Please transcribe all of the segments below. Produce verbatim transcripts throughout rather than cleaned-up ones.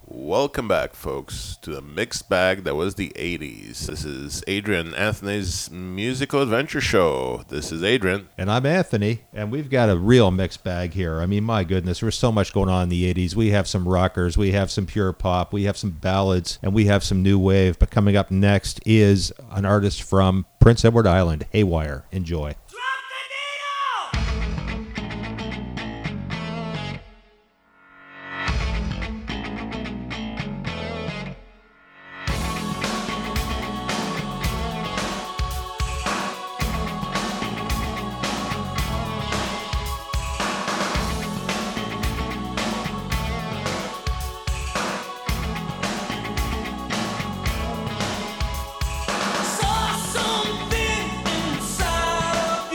Welcome back, folks, to the mixed bag that was the eighties. This is Adrian Anthony's musical adventure show. This is Adrian. And I'm Anthony, and we've got a real mixed bag here. I mean, my goodness, there's so much going on in the eighties. We have some rockers, we have some pure pop, we have some ballads, and we have some new wave. But coming up next is an artist from Prince Edward Island, Haywire. Enjoy. Saw something inside of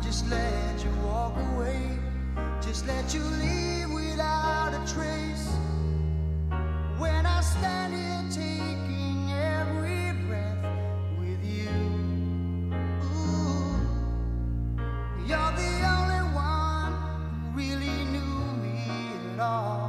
just let you walk away, just let you leave without a trace. When I stand here taking every breath with you, ooh, you're the only one who really knew me at all.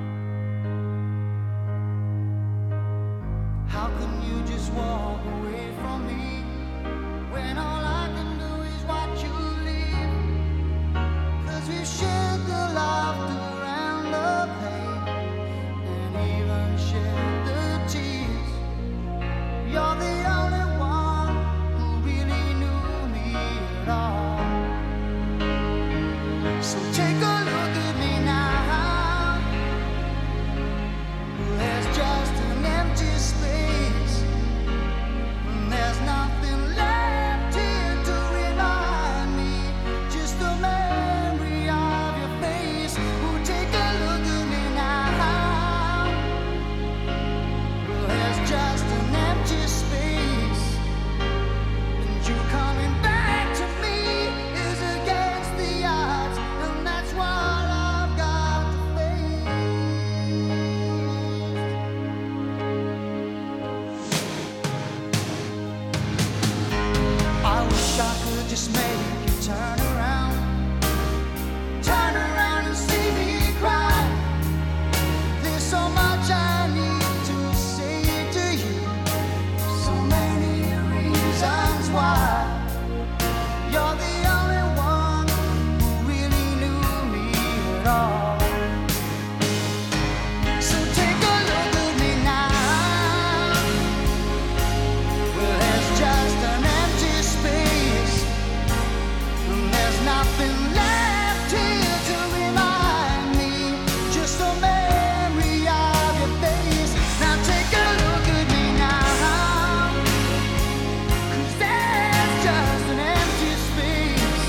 How can you just walk away from me when all I can do is watch you leave? 'Cause we've shared the laughter and the pain, and even shared the tears. You're the only one who really knew me at all. So take a look at me now. There's just an empty space, and there's nothing left here to remind me. Just a memory of your face. Oh, take a look at me now. There's just an empty space, and you coming back to me is against the odds, and that's what I've got to face. I wish I could just make you turn around, turn around and see me cry. There's so much I need to say to you, so many reasons why. You're the only one who really knew me at all. So take a look at me now. Well, there's just an empty space, and there's nothing left here to remind me. Just a memory of your face. Now take a look at me now. 'Cause there's just an empty space,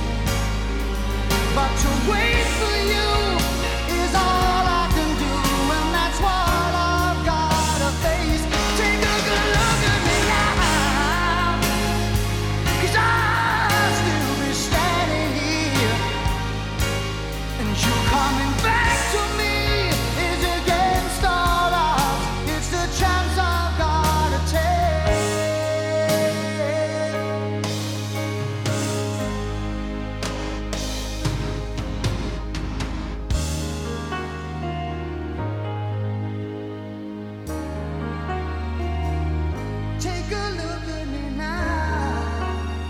but to wait for you is all I can do, and that's what I've gotta face. Take a good look at me now, 'cause I'll still be standing here, and you coming back to me is against all odds. It's the chance I've gotta take. Take a look at me now.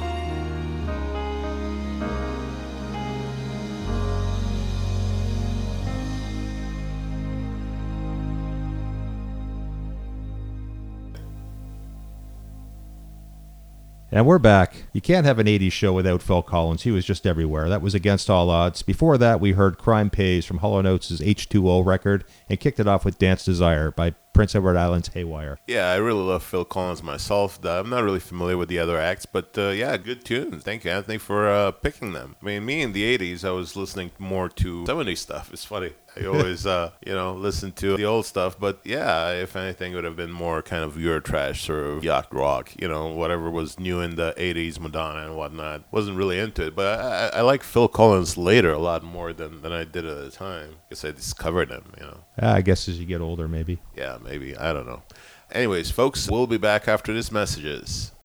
And we're back. You can't have an eighties show without Phil Collins. He was just everywhere. That was Against All Odds. Before that, we heard Crime Pays from Hall and Oates' H two O record, and kicked it off with Dance Desire by Prince Edward Island's Haywire. Yeah, I really love Phil Collins myself. I'm not really familiar with the other acts, but uh, yeah, good tunes. Thank you, Anthony, for uh, picking them. I mean, me in the eighties, I was listening more to seventies stuff. It's funny. I always, uh, you know, listen to the old stuff. But yeah, if anything, it would have been more kind of Eurotrash, sort of yacht rock, you know, whatever was new in the eighties, Madonna and whatnot. Wasn't really into it. But I, I, I like Phil Collins later a lot more than, than I did at the time, because I discovered him, you know. Ah, I guess as you get older, maybe. Yeah, maybe. I don't know. Anyways, folks, we'll be back after these messages.